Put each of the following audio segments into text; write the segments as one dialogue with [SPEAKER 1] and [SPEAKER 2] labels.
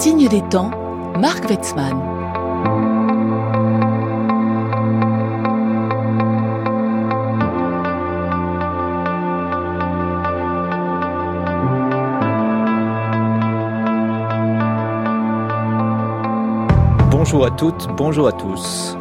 [SPEAKER 1] Signe des temps, Marc Wetzmann.
[SPEAKER 2] Bonjour à toutes, bonjour à tous.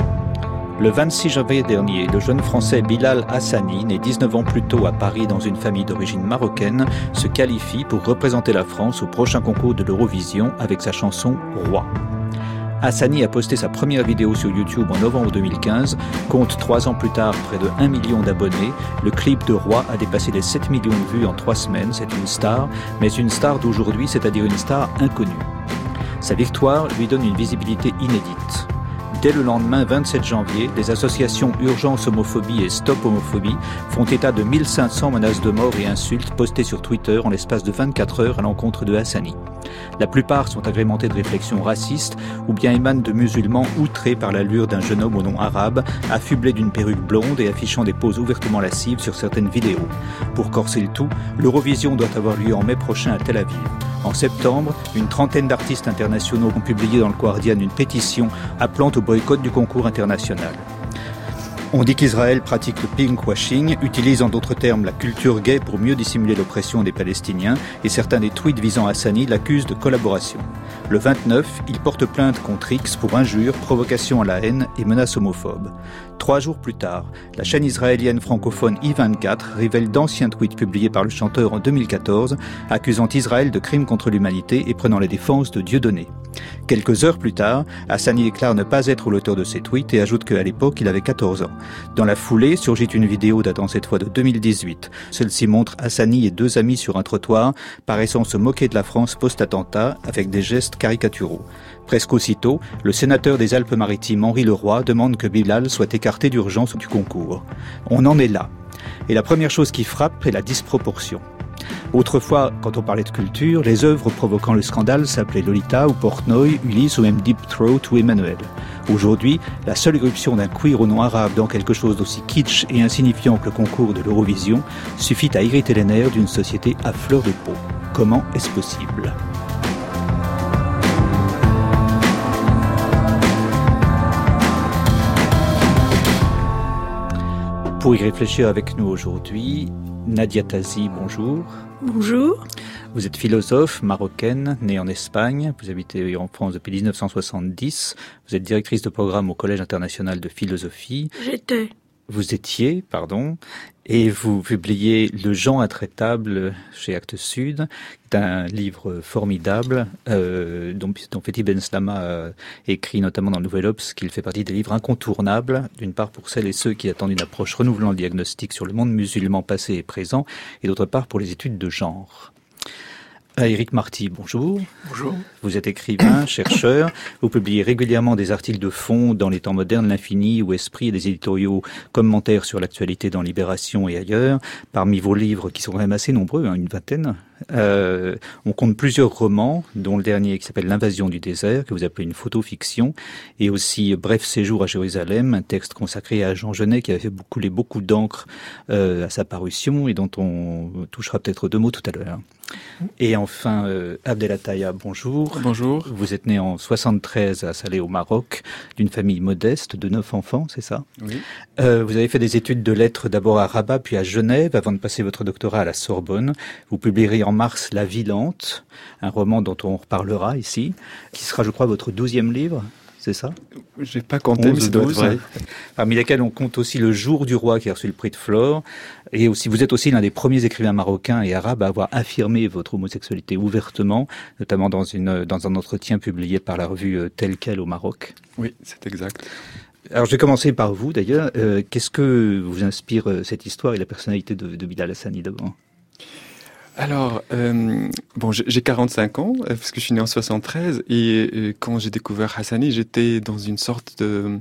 [SPEAKER 2] Le 26 janvier dernier, le jeune Français Bilal Hassani, né 19 ans plus tôt à Paris dans une famille d'origine marocaine, se qualifie pour représenter la France au prochain concours de l'Eurovision avec sa chanson « Roi ». Hassani a posté sa première vidéo sur YouTube en novembre 2015, compte 3 ans plus tard près de 1 million d'abonnés. Le clip de Roi a dépassé les 7 millions de vues en 3 semaines, c'est une star, mais une star d'aujourd'hui, c'est-à-dire une star inconnue. Sa victoire lui donne une visibilité inédite. Dès le lendemain 27 janvier, les associations Urgence Homophobie et Stop Homophobie font état de 1500 menaces de mort et insultes postées sur Twitter en l'espace de 24 heures à l'encontre de Hassani. La plupart sont agrémentées de réflexions racistes ou bien émanent de musulmans outrés par l'allure d'un jeune homme au nom arabe, affublé d'une perruque blonde et affichant des poses ouvertement lascives sur certaines vidéos. Pour corser le tout, l'Eurovision doit avoir lieu en mai prochain à Tel Aviv. En septembre, une trentaine d'artistes internationaux ont publié dans le Guardian une pétition appelant au boycott du concours international. On dit qu'Israël pratique le pinkwashing, utilise en d'autres termes la culture gay pour mieux dissimuler l'oppression des Palestiniens, et certains des tweets visant Hassani l'accusent de collaboration. Le 29, il porte plainte contre X pour injures, provocation à la haine et menaces homophobes. 3 jours plus tard, la chaîne israélienne francophone I24 révèle d'anciens tweets publiés par le chanteur en 2014, accusant Israël de crimes contre l'humanité et prenant la défense de Dieudonné. Quelques heures plus tard, Hassani déclare ne pas être l'auteur de ces tweets et ajoute qu'à l'époque, il avait 14 ans. Dans la foulée, surgit une vidéo datant cette fois de 2018. Celle-ci montre Hassani et 2 amis sur un trottoir, paraissant se moquer de la France post-attentat avec des gestes caricaturaux. Presque aussitôt, le sénateur des Alpes-Maritimes Henri Leroy demande que Bilal soit écarté d'urgence du concours. On en est là. Et la première chose qui frappe est la disproportion. Autrefois, quand on parlait de culture, les œuvres provoquant le scandale s'appelaient Lolita ou Portnoy, Ulysse ou même Deep Throat ou Emmanuel. Aujourd'hui, la seule éruption d'un queer au nom arabe dans quelque chose d'aussi kitsch et insignifiant que le concours de l'Eurovision suffit à irriter les nerfs d'une société à fleur de peau. Comment est-ce possible ? Pour y réfléchir avec nous aujourd'hui, Nadia Tazi, bonjour.
[SPEAKER 3] Bonjour.
[SPEAKER 2] Vous êtes philosophe marocaine, née en Espagne. Vous habitez en France depuis 1970. Vous êtes directrice de programme au Collège international de philosophie. Vous étiez, et vous publiez Le Genre intraitable chez Actes Sud, qui est un livre formidable dont Fethi Benslama a écrit notamment dans le Nouvel Obs qu'il fait partie des livres incontournables, d'une part pour celles et ceux qui attendent une approche renouvelant le diagnostic sur le monde musulman passé et présent, et d'autre part pour les études de genre. Éric Marty, bonjour.
[SPEAKER 4] Bonjour.
[SPEAKER 2] Vous êtes écrivain, chercheur. Vous publiez régulièrement des articles de fond dans Les Temps modernes, L'Infini ou Esprit et des éditoriaux commentaires sur l'actualité dans Libération et ailleurs. Parmi vos livres, qui sont quand même assez nombreux, une vingtaine, on compte plusieurs romans, dont le dernier qui s'appelle L'Invasion du désert, que vous appelez une photofiction, et aussi Bref séjour à Jérusalem, un texte consacré à Jean Genet qui a fait couler beaucoup d'encre à sa parution et dont on touchera peut-être 2 mots tout à l'heure. Et enfin, Abdelataya, bonjour.
[SPEAKER 4] Bonjour.
[SPEAKER 2] Vous êtes né en 73 à Salé au Maroc, d'une famille modeste de 9 enfants, c'est ça ?
[SPEAKER 4] Oui.
[SPEAKER 2] Vous avez fait des études de lettres d'abord à Rabat puis à Genève avant de passer votre doctorat à la Sorbonne. Vous publierez en mars La Vie lente, un roman dont on reparlera ici, qui sera, je crois, votre 12e livre. C'est ça ?
[SPEAKER 4] Je n'ai pas compté, mais ça doit être vrai.
[SPEAKER 2] Parmi lesquels on compte aussi Le Jour du Roi qui a reçu le prix de Flore. Et aussi, vous êtes aussi l'un des premiers écrivains marocains et arabes à avoir affirmé votre homosexualité ouvertement, notamment dans un entretien publié par la revue Tel Quel au Maroc.
[SPEAKER 4] Oui, c'est exact.
[SPEAKER 2] Alors je vais commencer par vous d'ailleurs. Qu'est-ce que vous inspire cette histoire et la personnalité de Bilal Hassani d'abord ?
[SPEAKER 4] Alors, j'ai 45 ans, parce que je suis né en 73, et quand j'ai découvert Hassani, j'étais dans une sorte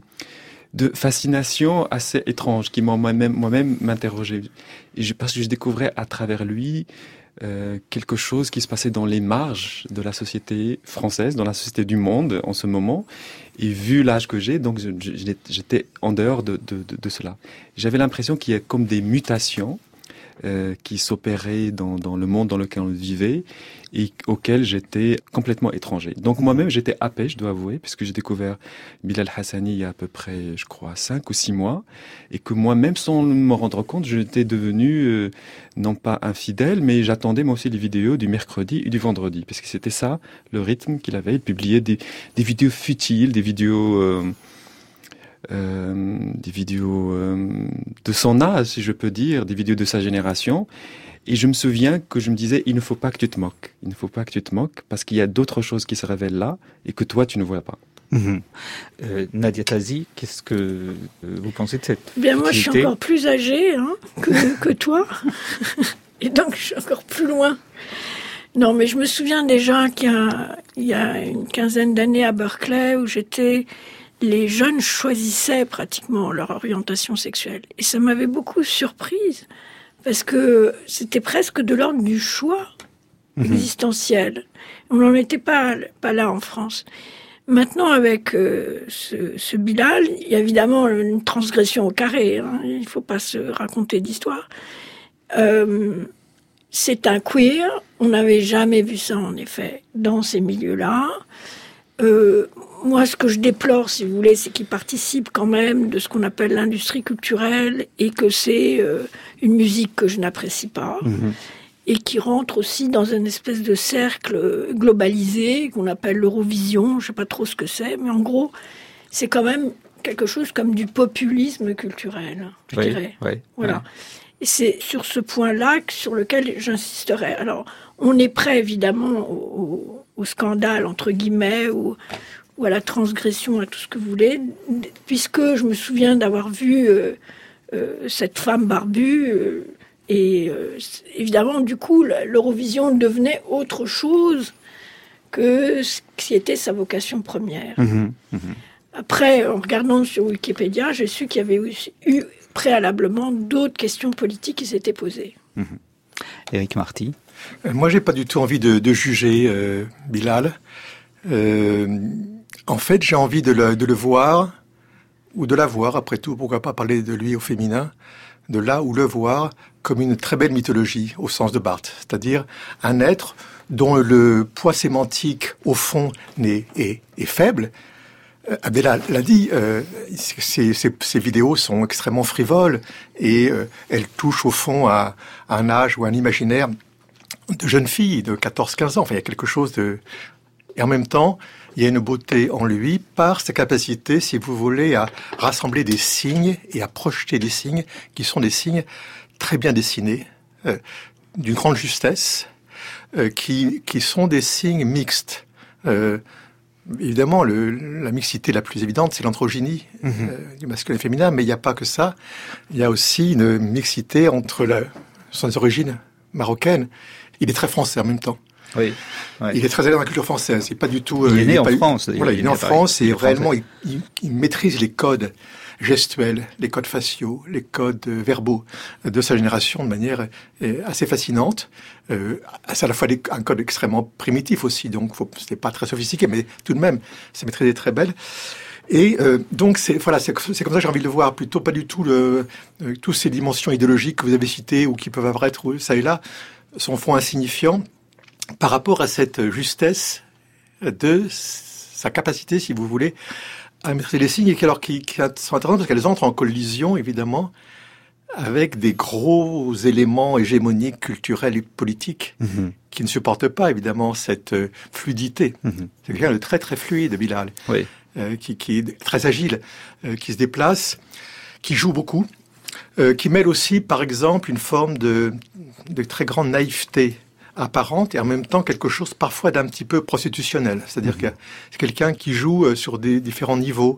[SPEAKER 4] de fascination assez étrange, qui moi-même m'interrogeait. Parce que je découvrais à travers lui quelque chose qui se passait dans les marges de la société française, dans la société du monde en ce moment. Et vu l'âge que j'ai, donc j'étais en dehors de cela. J'avais l'impression qu'il y a comme des mutations qui s'opéraient dans le monde dans lequel on vivait et auquel j'étais complètement étranger. Donc moi-même, j'étais happé, je dois avouer, puisque j'ai découvert Bilal Hassani il y a à peu près, je crois, 5 ou 6 mois, et que moi-même, sans me rendre compte, j'étais devenu, non pas infidèle, mais j'attendais moi aussi les vidéos du mercredi et du vendredi, parce que c'était ça, le rythme qu'il avait. Il publiait des vidéos futiles, des vidéos de son âge, si je peux dire, des vidéos de sa génération. Et je me souviens que je me disais, il ne faut pas que tu te moques. Il ne faut pas que tu te moques, parce qu'il y a d'autres choses qui se révèlent là, et que toi, tu ne vois pas.
[SPEAKER 2] Nadia Tazi, qu'est-ce que vous pensez de cette
[SPEAKER 3] Bien, moi, je suis encore plus âgée que toi. Et donc, je suis encore plus loin. Non, mais je me souviens déjà qu'il y a une quinzaine d'années à Berkeley, où les jeunes choisissaient pratiquement leur orientation sexuelle. Et ça m'avait beaucoup surprise, parce que c'était presque de l'ordre du choix existentiel. On n'en était pas là en France. Maintenant, avec ce Bilal, il y a évidemment une transgression au carré. Il ne faut pas se raconter d'histoire. C'est un queer. On n'avait jamais vu ça, en effet, dans ces milieux-là. Moi, ce que je déplore, si vous voulez, c'est qu'il participe quand même de ce qu'on appelle l'industrie culturelle et que c'est une musique que je n'apprécie pas et qui rentre aussi dans une espèce de cercle globalisé qu'on appelle l'Eurovision. Je ne sais pas trop ce que c'est, mais en gros, c'est quand même quelque chose comme du populisme culturel, je dirais. Voilà.
[SPEAKER 2] Ouais.
[SPEAKER 3] Et c'est sur ce point-là sur lequel j'insisterai. Alors, on est prêt, évidemment, au scandale, entre guillemets, ou à la transgression, à tout ce que vous voulez, puisque je me souviens d'avoir vu cette femme barbue, évidemment, du coup, l'Eurovision devenait autre chose que ce qui était sa vocation première. Après, en regardant sur Wikipédia, j'ai su qu'il y avait eu préalablement d'autres questions politiques qui s'étaient posées.
[SPEAKER 2] Éric Marty.
[SPEAKER 5] Moi, j'ai pas du tout envie de juger Bilal. En fait, j'ai envie de le voir, ou de la voir, après tout, pourquoi pas parler de lui au féminin, de là ou le voir comme une très belle mythologie, au sens de Barthes, c'est-à-dire un être dont le poids sémantique, au fond, est faible. Abdella l'a dit, ces vidéos sont extrêmement frivoles et elles touchent au fond à un âge ou un imaginaire de jeune fille de 14-15 ans. Enfin, il y a quelque chose de... Et en même temps, il y a une beauté en lui par sa capacité, si vous voulez, à rassembler des signes et à projeter des signes qui sont des signes très bien dessinés, d'une grande justesse, qui sont des signes mixtes. Évidemment, la mixité la plus évidente, c'est l'androgynie du masculin et féminin, mais il n'y a pas que ça. Il y a aussi une mixité entre son origine marocaine. Il est très français en même temps.
[SPEAKER 2] Oui.
[SPEAKER 5] Il est très allé dans la culture française. C'est pas du tout.
[SPEAKER 2] Il est né en France.
[SPEAKER 5] Voilà, il est né en France et réellement, il maîtrise les codes gestuels, les codes faciaux, les codes verbaux de sa génération de manière assez fascinante. C'est à la fois un code extrêmement primitif aussi, donc c'était pas très sophistiqué, mais tout de même, sa maîtrise est très belle. Et donc c'est comme ça que j'ai envie de le voir, plutôt pas du tout toutes ces dimensions idéologiques que vous avez citées ou qui peuvent apparaître ça et là sont fond insignifiants par rapport à cette justesse de sa capacité, si vous voulez, à maîtriser les signes et qui sont intéressantes parce qu'elles entrent en collision, évidemment, avec des gros éléments hégémoniques, culturels et politiques qui ne supportent pas, évidemment, cette fluidité. C'est quelqu'un de très, très fluide, Bilal, qui est très agile, qui se déplace, qui joue beaucoup, qui mêle aussi, par exemple, une forme de très grande naïveté apparente et en même temps quelque chose parfois d'un petit peu prostitutionnel. C'est-à-dire que c'est quelqu'un qui joue sur des différents niveaux.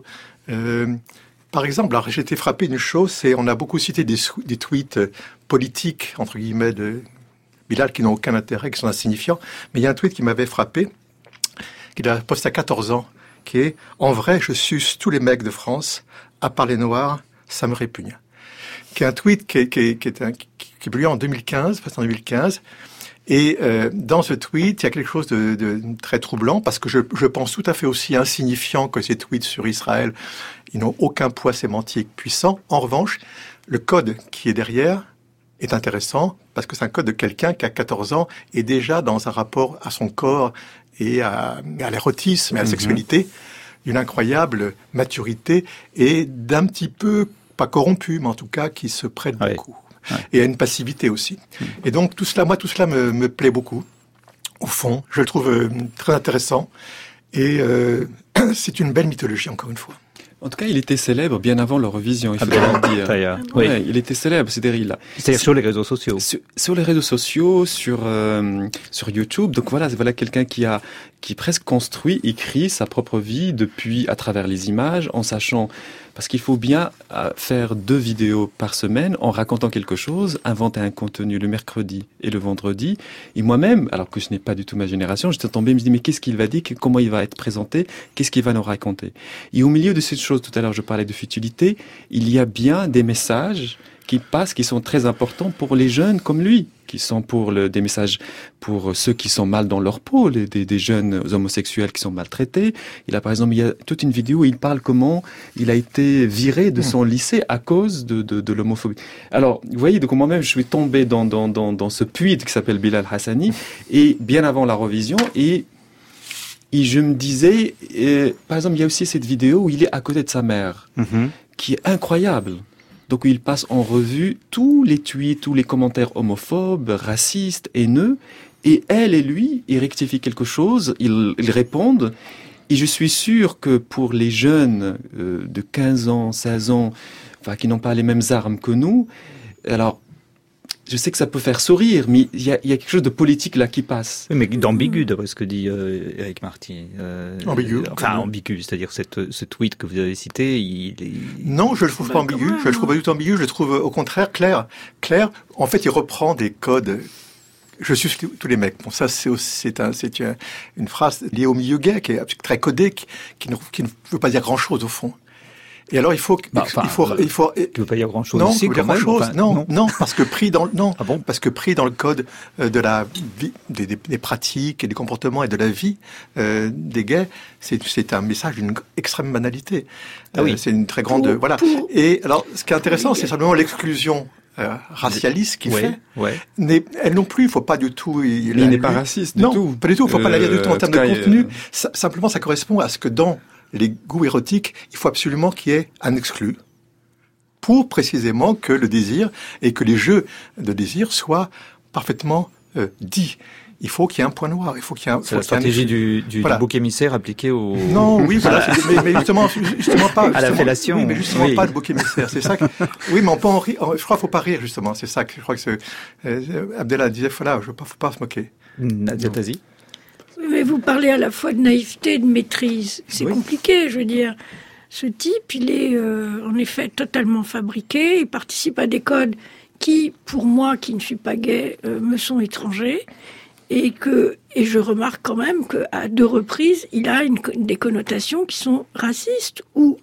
[SPEAKER 5] Par exemple, alors j'ai été frappé d'une chose, c'est on a beaucoup cité des tweets politiques, entre guillemets, de Bilal qui n'ont aucun intérêt, qui sont insignifiants. Mais il y a un tweet qui m'avait frappé, qu'il a posté à 14 ans, qui est « En vrai, je suce tous les mecs de France, à part les Noirs, ça me répugne ». Qui est un tweet qui est publié en 2015, en 2015. Et dans ce tweet, il y a quelque chose de très troublant, parce que je pense tout à fait aussi insignifiant que ces tweets sur Israël. Ils n'ont aucun poids sémantique puissant. En revanche, le code qui est derrière est intéressant parce que c'est un code de quelqu'un qui, à 14 ans, est déjà dans un rapport à son corps et à l'érotisme et à la sexualité d'une incroyable maturité et d'un petit peu, pas corrompu, mais en tout cas qui se prête beaucoup. Ouais. Et à une passivité aussi. Et donc tout cela me plaît beaucoup. Au fond, je le trouve très intéressant. Et c'est une belle mythologie, encore une fois.
[SPEAKER 4] En tout cas, il était célèbre bien avant l'Eurovision, il faut le dire.
[SPEAKER 2] Oui.
[SPEAKER 4] Ouais, il était célèbre, c'est-à-dire
[SPEAKER 2] sur les réseaux sociaux.
[SPEAKER 4] Sur les réseaux sociaux, sur YouTube. Donc voilà quelqu'un qui presque construit, écrit sa propre vie depuis à travers les images, en sachant parce qu'il faut bien faire 2 vidéos par semaine en racontant quelque chose, inventer un contenu le mercredi et le vendredi. Et moi-même, alors que ce n'est pas du tout ma génération, j'étais tombé, je me dis mais qu'est-ce qu'il va dire, comment il va être présenté, qu'est-ce qu'il va nous raconter. Et au milieu de cette chose, tout à l'heure je parlais de futilité, il y a bien des messages qui passent, qui sont très importants pour les jeunes comme lui, qui sont des messages pour ceux qui sont mal dans leur peau, des jeunes homosexuels qui sont maltraités. Il y a toute une vidéo où il parle comment il a été viré de son lycée à cause de l'homophobie. Alors, vous voyez, donc moi-même, je suis tombé dans ce puits qui s'appelle Bilal Hassani, et bien avant la Eurovision, et je me disais, par exemple, il y a aussi cette vidéo où il est à côté de sa mère, qui est incroyable. Donc il passe en revue tous les tweets, tous les commentaires homophobes, racistes, haineux, et elle et lui, ils rectifient quelque chose, ils répondent, et je suis sûr que pour les jeunes de 15 ans, 16 ans, qui n'ont pas les mêmes armes que nous, alors je sais que ça peut faire sourire, mais il y a quelque chose de politique là qui passe.
[SPEAKER 2] Oui, mais d'ambigu, d'après ce que dit Éric Marty.
[SPEAKER 5] Ambigu.
[SPEAKER 2] Enfin, ambigu, c'est-à-dire ce tweet que vous avez cité,
[SPEAKER 5] Non, je le trouve pas ambigu. Je le trouve pas du tout ambigu. Je le trouve au contraire clair. Clair. En fait, il reprend des codes. Je suis tous les mecs. Bon, ça, c'est une phrase liée au milieu gay qui est très codée, qui ne veut pas dire grand-chose au fond. Et alors il faut
[SPEAKER 2] tu veux pas dire grand chose
[SPEAKER 5] non,
[SPEAKER 2] ici,
[SPEAKER 5] dire grand chose. Non, parce que pris dans
[SPEAKER 2] parce
[SPEAKER 5] que pris dans le code de la vie, des pratiques et des comportements et de la vie des gays, c'est un message d'une extrême banalité. C'est une très grande voilà. Et alors ce qui est intéressant, c'est simplement l'exclusion racialiste qu'il fait. Elle non plus, il faut pas du tout.
[SPEAKER 4] Il n'est pas raciste du tout.
[SPEAKER 5] Non, pas du tout. Il faut pas la lire du tout en termes de contenu. Simplement, ça correspond à ce que dans les goûts érotiques, il faut absolument qu'il y ait un exclu pour précisément que le désir et que les jeux de désir soient parfaitement dits. Il faut qu'il y ait un point noir. Il faut qu'il y ait
[SPEAKER 2] c'est la stratégie du bouc émissaire appliqué au...
[SPEAKER 5] Non, oui, voilà. mais justement pas.
[SPEAKER 2] À la fellation.
[SPEAKER 5] Oui, mais justement pas le bouc émissaire. C'est ça que... Oui, mais on peut en rire. Je crois qu'il faut pas rire, justement. C'est ça que je crois que Abdellah disait, faut pas se moquer.
[SPEAKER 2] Nadia Tazi.
[SPEAKER 3] Mais vous parlez à la fois de naïveté et de maîtrise. C'est compliqué, je veux dire. Ce type, il est en effet totalement fabriqué. Il participe à des codes qui, pour moi, qui ne suis pas gay, me sont étrangers. Et je remarque quand même qu'à 2 reprises, il a des connotations qui sont racistes ou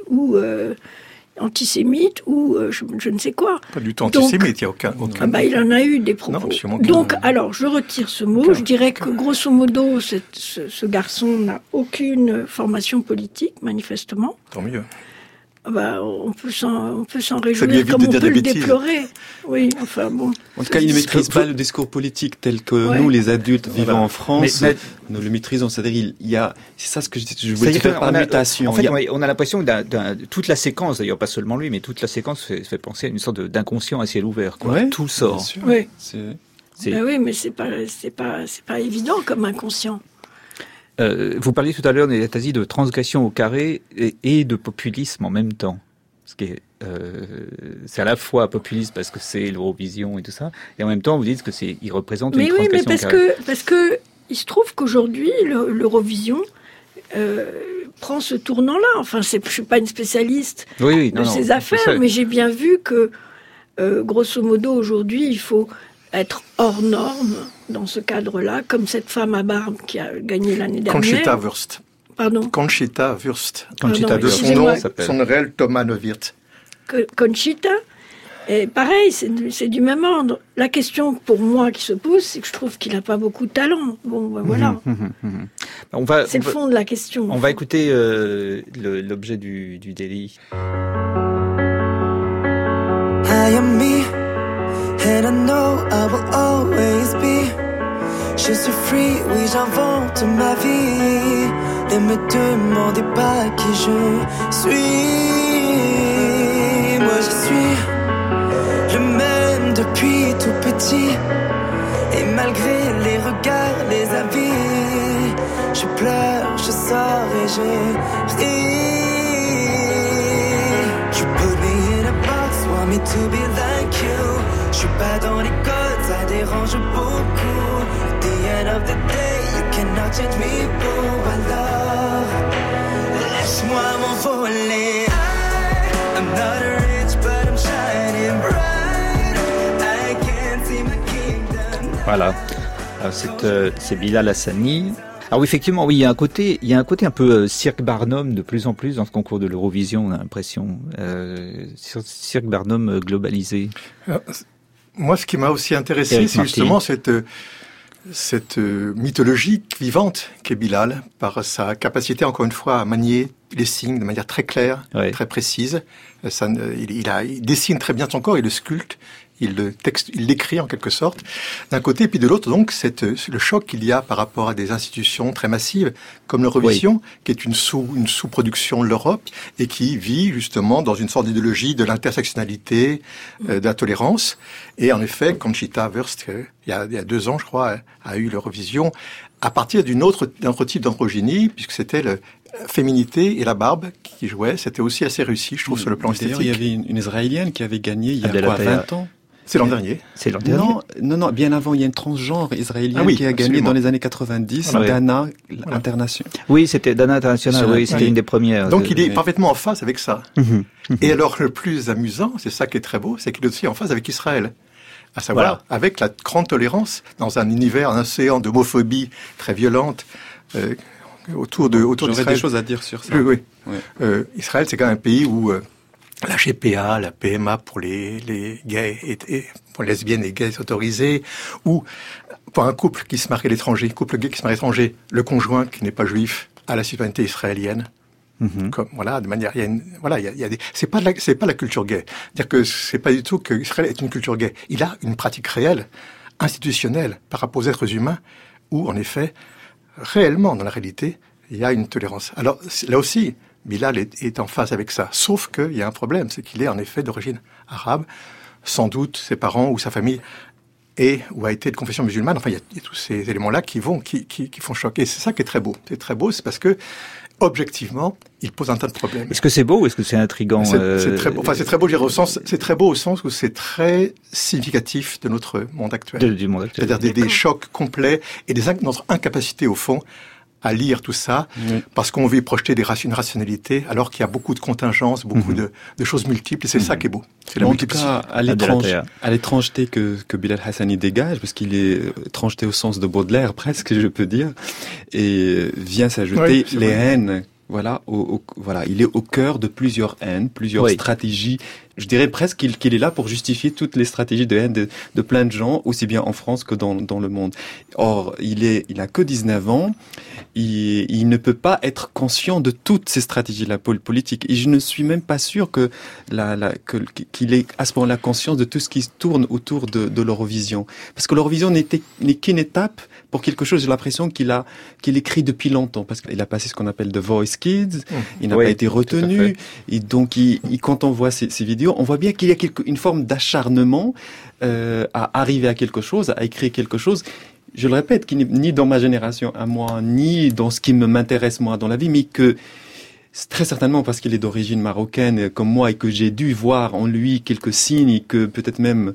[SPEAKER 3] antisémites ou je ne sais quoi.
[SPEAKER 5] Pas du tout antisémite, il n'y a aucun...
[SPEAKER 3] il en a eu des propos. Donc, alors, je retire ce mot. Je dirais que, grosso modo, ce garçon n'a aucune formation politique, manifestement.
[SPEAKER 5] Tant mieux.
[SPEAKER 3] On peut s'en réjouir comme on peut le déplorer. Oui, enfin bon.
[SPEAKER 4] En tout cas, il ne maîtrise pas le discours politique tel que nous, les adultes vivant en France, nous le maîtrisons. C'est-à-dire, c'est ça ce que je voulais dire par mutation.
[SPEAKER 2] En fait, on a l'impression que toute la séquence, d'ailleurs pas seulement lui, mais toute la séquence fait penser à une sorte d'inconscient à ciel ouvert. Tout sort.
[SPEAKER 3] Oui, mais c'est pas évident comme inconscient.
[SPEAKER 2] Vous parliez tout à l'heure, Nadia, de transgression au carré et de populisme en même temps. Ce qui est, c'est à la fois populiste parce que c'est l'Eurovision et tout ça, et en même temps vous dites que il représente une transgression au carré. Mais
[SPEAKER 3] parce que il se trouve qu'aujourd'hui l'Eurovision prend ce tournant-là. Enfin, je suis pas une spécialiste de ces affaires, mais j'ai bien vu que grosso modo aujourd'hui il faut être hors norme dans ce cadre-là, comme cette femme à barbe qui a gagné l'année dernière.
[SPEAKER 5] Conchita Wurst.
[SPEAKER 3] Pardon.
[SPEAKER 5] Conchita Wurst.
[SPEAKER 3] Son
[SPEAKER 5] nom, son réel Tomanovirt.
[SPEAKER 3] Conchita. Et pareil, c'est du même ordre. La question pour moi qui se pose, c'est que je trouve qu'il n'a pas beaucoup de talent. Bon, voilà. C'est le fond de la question.
[SPEAKER 2] On va écouter l'objet du délit.
[SPEAKER 6] I am me. And I know I will always be. Je suis free, oui j'invente ma vie. Ne me demandez pas qui je suis. Moi je suis le même depuis tout petit. Et malgré les regards, les avis, je pleure, je sors et je ris. You put me in a box, want me to be like you. Je suis pas dans les codes, ça dérange beaucoup. At the end of the day, you cannot change me, boo. Alors, laisse-moi m'envoler. I'm not rich, but I'm shining bright. I can't see my kingdom.
[SPEAKER 2] Voilà. Alors, c'est Bilal Hassani. Alors effectivement, oui, il y a un côté un peu cirque Barnum de plus en plus dans ce concours de l'Eurovision, on a l'impression. Cirque Barnum globalisé.
[SPEAKER 5] Alors, moi, ce qui m'a aussi intéressé, c'est justement cette mythologie vivante qu'est Bilal, par sa capacité, encore une fois, à manier les signes de manière très claire, très précise. Il dessine très bien son corps, il le sculpte, il l'écrit en quelque sorte, d'un côté, puis de l'autre, donc, le choc qu'il y a par rapport à des institutions très massives, comme l'Eurovision, qui est une sous-production de l'Europe, et qui vit justement dans une sorte d'idéologie de l'intersectionnalité, de la tolérance. Et en effet, Conchita Wurst, il y a 2 ans, je crois, a eu l'Eurovision à partir d'un autre type d'androgynie, puisque c'était la féminité et la barbe qui jouaient. C'était aussi assez réussi, je trouve, sur le plan esthétique.
[SPEAKER 4] Il y avait une Israélienne qui avait gagné il y a 20 ans.
[SPEAKER 5] C'est l'an dernier.
[SPEAKER 2] C'est l'an dernier.
[SPEAKER 4] Non, bien avant, il y a une transgenre israélienne qui a gagné dans les années 90, Dana International.
[SPEAKER 2] Oui, c'était Dana International, c'était une des premières.
[SPEAKER 5] Donc il est parfaitement en phase avec ça. Et alors le plus amusant, c'est ça qui est très beau, c'est qu'il est aussi en phase avec Israël. À savoir, avec la grande tolérance dans un univers, un océan d'homophobie très violente, autour d'Israël.
[SPEAKER 4] J'aurais des choses à dire sur ça.
[SPEAKER 5] Oui. Israël, c'est quand même un pays où la GPA, la PMA pour les gays et pour les lesbiennes et gays est autorisée, ou pour un couple qui se marie à l'étranger, couple gay qui se marie à l'étranger, le conjoint qui n'est pas juif a la citoyenneté israélienne. Comme de manière, c'est pas la culture gay. C'est-à-dire que c'est pas du tout que Israël est une culture gay. Il a une pratique réelle, institutionnelle, par rapport aux êtres humains, où en effet, réellement, dans la réalité, il y a une tolérance. Alors là aussi, Bilal est en phase avec ça. Sauf qu'il y a un problème, c'est qu'il est en effet d'origine arabe. Sans doute ses parents ou sa famille ou a été de confession musulmane. Enfin, il y a tous ces éléments-là qui font choc. Et c'est ça qui est très beau. C'est très beau, c'est parce que objectivement, il pose un tas de problèmes.
[SPEAKER 2] Est-ce que c'est beau ou est-ce que c'est intriguant?
[SPEAKER 5] C'est très beau. Enfin, c'est très beau. C'est très beau au sens où c'est très significatif de notre monde actuel.
[SPEAKER 2] Du monde actuel.
[SPEAKER 5] C'est-à-dire des chocs complets et notre incapacité au fond à lire tout ça, parce qu'on veut y projeter une rationalité, alors qu'il y a beaucoup de contingences, beaucoup de choses multiples, et c'est ça qui est beau. C'est
[SPEAKER 4] en tout cas, à l'étrangeté que Bilal Hassani dégage, parce qu'il est étrangeté au sens de Baudelaire, presque, je peux dire, et vient s'ajouter les haines. Voilà, il est au cœur de plusieurs haines, plusieurs stratégies. Je dirais presque qu'il est là pour justifier toutes les stratégies de haine de plein de gens, aussi bien en France que dans le monde. Or, il a que 19 ans, il ne peut pas être conscient de toutes ces stratégies-là politiques. Et je ne suis même pas sûr qu'il ait à ce moment-là conscience de tout ce qui se tourne autour de l'Eurovision. Parce que l'Eurovision n'est qu'une étape pour quelque chose, j'ai l'impression qu'il écrit depuis longtemps, parce qu'il a passé ce qu'on appelle The Voice Kids, il n'a pas été retenu, et donc quand on voit ces vidéos, on voit bien qu'il y a une forme d'acharnement à arriver à quelque chose, à écrire quelque chose. Je le répète, qui n'est ni dans ma génération à moi, ni dans ce qui m'intéresse moi dans la vie, mais que c'est très certainement parce qu'il est d'origine marocaine comme moi et que j'ai dû voir en lui quelques signes et que peut-être même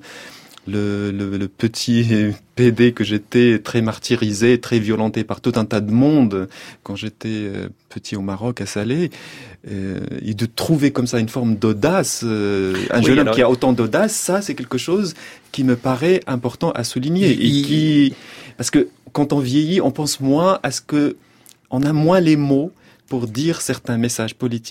[SPEAKER 4] le petit PD que j'étais, très martyrisé, très violenté par tout un tas de monde quand j'étais petit au Maroc, à Salé, et de trouver comme ça une forme d'audace, un jeune homme qui a autant d'audace, ça c'est quelque chose qui me paraît important à souligner, parce que quand on vieillit, on pense moins à on a moins les mots pour dire certains messages politiques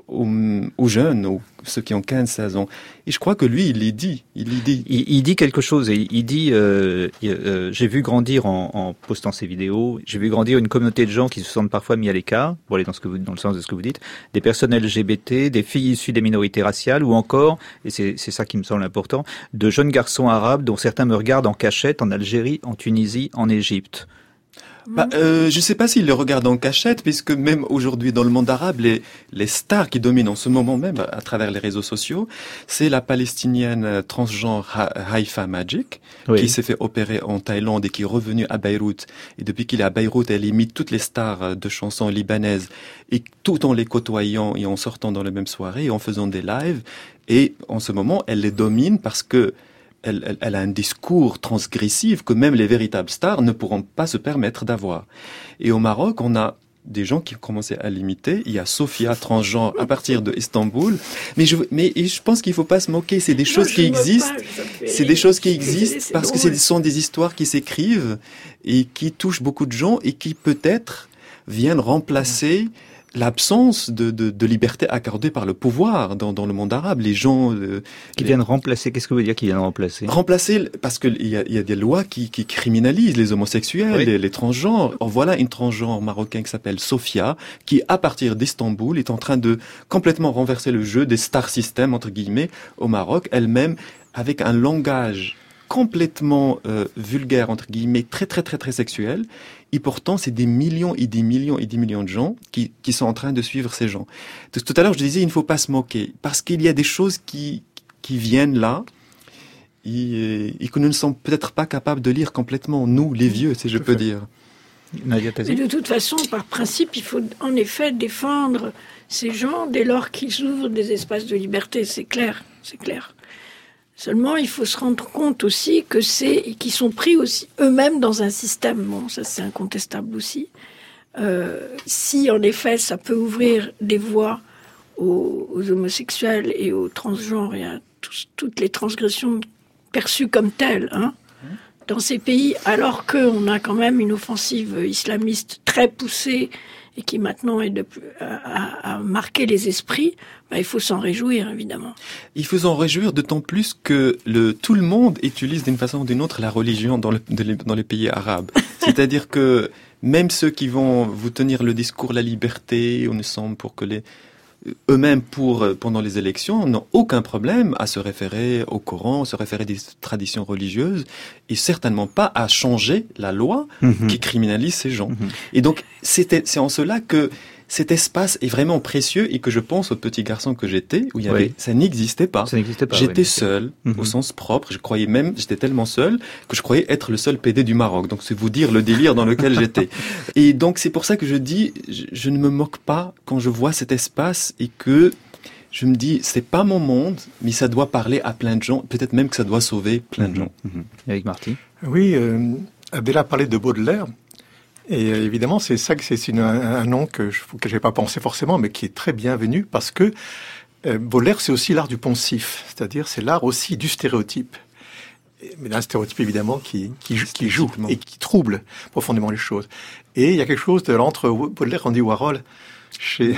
[SPEAKER 4] aux jeunes, ceux qui ont 15-16 ans. Et je crois que lui, il dit quelque chose. Et il dit, j'ai vu grandir en postant ces vidéos, j'ai vu grandir une communauté de gens qui se sentent parfois mis à l'écart, pour aller dans le sens de ce que vous dites, des personnes LGBT, des filles issues des minorités raciales, ou encore, et c'est ça qui me semble important, de jeunes garçons arabes dont certains me regardent en cachette en Algérie, en Tunisie, en Égypte. Je ne sais pas s'il le regarde en cachette, puisque même aujourd'hui dans le monde arabe, les stars qui dominent en ce moment même à travers les réseaux sociaux, c'est la palestinienne transgenre Haifa Magic, qui s'est fait opérer en Thaïlande et qui est revenue à Beyrouth. Et depuis qu'il est à Beyrouth, elle imite toutes les stars de chansons libanaises, et tout en les côtoyant et en sortant dans les mêmes soirées et en faisant des lives. Et en ce moment, elle les domine parce que elle a un discours transgressif que même les véritables stars ne pourront pas se permettre d'avoir. Et au Maroc, on a des gens qui ont commencé à l'imiter. Il y a Sophia, transgenre, à partir de Istanbul. Mais je pense qu'il ne faut pas se moquer. C'est des choses qui existent. C'est des choses qui existent parce que ce sont des histoires qui s'écrivent et qui touchent beaucoup de gens et qui peut-être viennent remplacer l'absence de liberté accordée par le pouvoir dans le monde arabe. Les gens
[SPEAKER 2] qui viennent remplacer. Qu'est-ce que vous voulez dire qu'ils viennent remplacer?
[SPEAKER 4] Remplacer parce que il y a des lois qui criminalisent les homosexuels, les transgenres. Or, voilà une transgenre marocaine qui s'appelle Sophia, qui à partir d'Istanbul est en train de complètement renverser le jeu des star systems entre guillemets au Maroc, elle-même avec un langage complètement vulgaire entre guillemets, très très très très sexuel. Et pourtant, c'est des millions et des millions et des millions de gens qui sont en train de suivre ces gens. Tout à l'heure, je disais, il ne faut pas se moquer, parce qu'il y a des choses qui viennent là, et que nous ne sommes peut-être pas capables de lire complètement, nous, les vieux, si je peux dire.
[SPEAKER 3] Mais de toute façon, par principe, il faut en effet défendre ces gens dès lors qu'ils ouvrent des espaces de liberté, c'est clair, c'est clair. Seulement, il faut se rendre compte aussi qu'ils sont pris aussi eux-mêmes dans un système. Bon, ça c'est incontestable aussi. Si en effet, ça peut ouvrir des voies aux homosexuels et aux transgenres et à toutes les transgressions perçues comme telles, dans ces pays, alors qu'on a quand même une offensive islamiste très poussée et qui maintenant a marqué les esprits, il faut s'en réjouir, évidemment.
[SPEAKER 4] Il faut s'en réjouir d'autant plus que tout le monde utilise d'une façon ou d'une autre la religion dans les pays arabes. C'est-à-dire que même ceux qui vont vous tenir le discours la liberté, on ne semble pour que eux-mêmes pendant les élections n'ont aucun problème à se référer au Coran, se référer des traditions religieuses et certainement pas à changer la loi qui criminalise ces gens. Et donc c'est en cela que cet espace est vraiment précieux et que je pense au petit garçon que j'étais où ça n'existait pas. J'étais seul au sens propre. J'étais tellement seul que je croyais être le seul PD du Maroc. Donc c'est vous dire le délire dans lequel j'étais. Et donc c'est pour ça que je dis, je ne me moque pas quand je vois cet espace et que je me dis, c'est pas mon monde, mais ça doit parler à plein de gens. Peut-être même que ça doit sauver plein de gens.
[SPEAKER 2] Avec Marty.
[SPEAKER 5] Oui, Abdella parlait de Baudelaire. Et évidemment, c'est ça que c'est un nom que j'ai pas pensé forcément, mais qui est très bienvenu parce que Baudelaire, c'est aussi l'art du poncif, c'est-à-dire c'est l'art aussi du stéréotype. Mais un stéréotype évidemment qui joue et qui trouble profondément les choses. Et il y a quelque chose entre Baudelaire et Andy Warhol chez